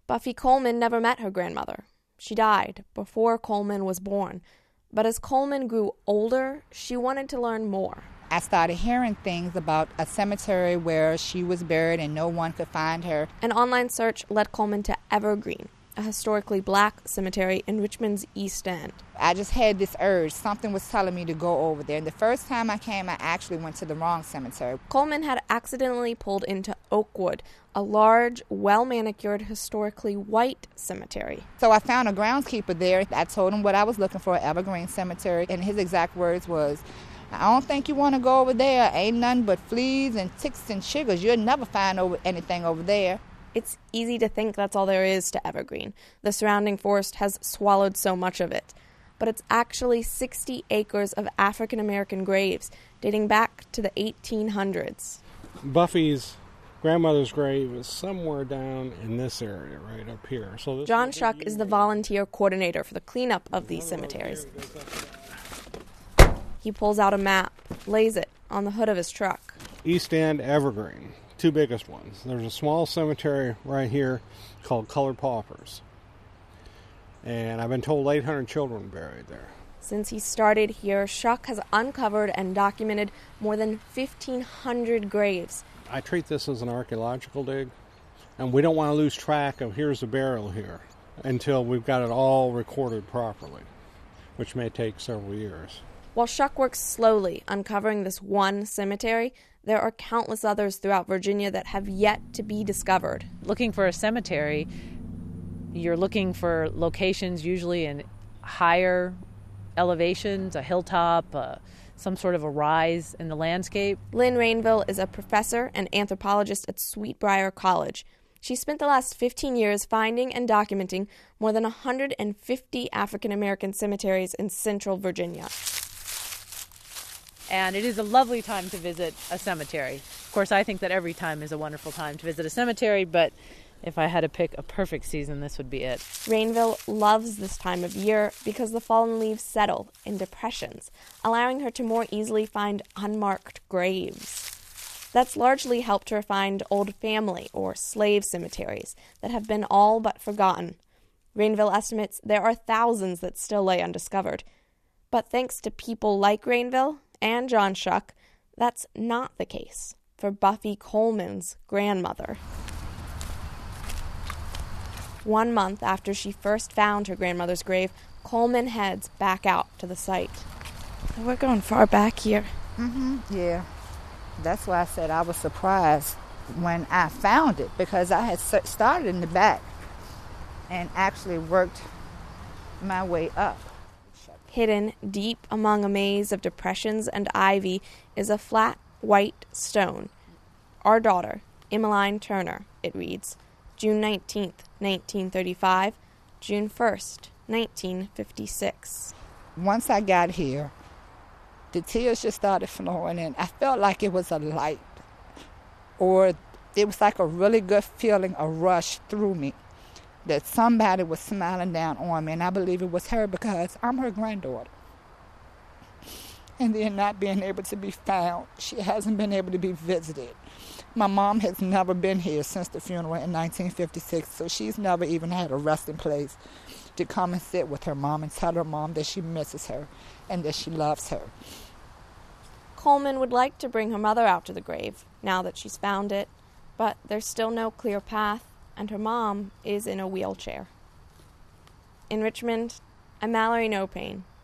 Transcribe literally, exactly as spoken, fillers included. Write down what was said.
Buffy Coleman never met her grandmother. She died before Coleman was born. But as Coleman grew older, she wanted to learn more. I started hearing things about a cemetery where she was buried and no one could find her. An online search led Coleman to Evergreen, a historically black cemetery in Richmond's East End. I just had this urge. Something was telling me to go over there. And the first time I came, I actually went to the wrong cemetery. Coleman had accidentally pulled into Oakwood, a large, well-manicured, historically white cemetery. So I found a groundskeeper there. I told him what I was looking for, Evergreen Cemetery, and his exact words was, I don't think you want to go over there. Ain't nothing but fleas and ticks and chiggers. You'll never find over anything over there. It's easy to think that's all there is to Evergreen. The surrounding forest has swallowed so much of it. But it's actually sixty acres of African-American graves dating back to the eighteen hundreds. Buffy's grandmother's grave is somewhere down in this area, right up here. So this John Shuck is the volunteer coordinator for the cleanup of these cemeteries. He pulls out a map, lays it on the hood of his truck. East End, Evergreen, two biggest ones. There's a small cemetery right here called Colored Paupers. And I've been told eight hundred children buried there. Since he started here, Shuck has uncovered and documented more than fifteen hundred graves. I treat this as an archaeological dig, and we don't want to lose track of here's a burial here until we've got it all recorded properly, which may take several years. While Shuck works slowly uncovering this one cemetery, there are countless others throughout Virginia that have yet to be discovered. Looking for a cemetery, you're looking for locations usually in higher elevations, a hilltop, uh, some sort of a rise in the landscape. Lynn Rainville is a professor and anthropologist at Sweetbriar College. She spent the last fifteen years finding and documenting more than one hundred fifty African-American cemeteries in central Virginia. And it is a lovely time to visit a cemetery. Of course, I think that every time is a wonderful time to visit a cemetery, but if I had to pick a perfect season, this would be it. Rainville loves this time of year because the fallen leaves settle in depressions, allowing her to more easily find unmarked graves. That's largely helped her find old family or slave cemeteries that have been all but forgotten. Rainville estimates there are thousands that still lay undiscovered. But thanks to people like Rainville and John Shuck, that's not the case for Buffy Coleman's grandmother. One month after she first found her grandmother's grave, Coleman heads back out to the site. We're going far back here. Mm-hmm, yeah. That's why I said I was surprised when I found it, because I had started in the back and actually worked my way up. Hidden deep among a maze of depressions and ivy is a flat white stone. Our daughter, Emmeline Turner, it reads, June nineteenth, nineteen thirty-five, June first, nineteen fifty-six. Once I got here, the tears just started flowing, and I felt like it was a light, or it was like a really good feeling, a rush through me, that somebody was smiling down on me, and I believe it was her because I'm her granddaughter. And then not being able to be found, she hasn't been able to be visited. My mom has never been here since the funeral in nineteen fifty-six, so she's never even had a resting place to come and sit with her mom and tell her mom that she misses her and that she loves her. Coleman would like to bring her mother out to the grave now that she's found it, but there's still no clear path, and her mom is in a wheelchair. In Richmond, I'm Mallory No Pain.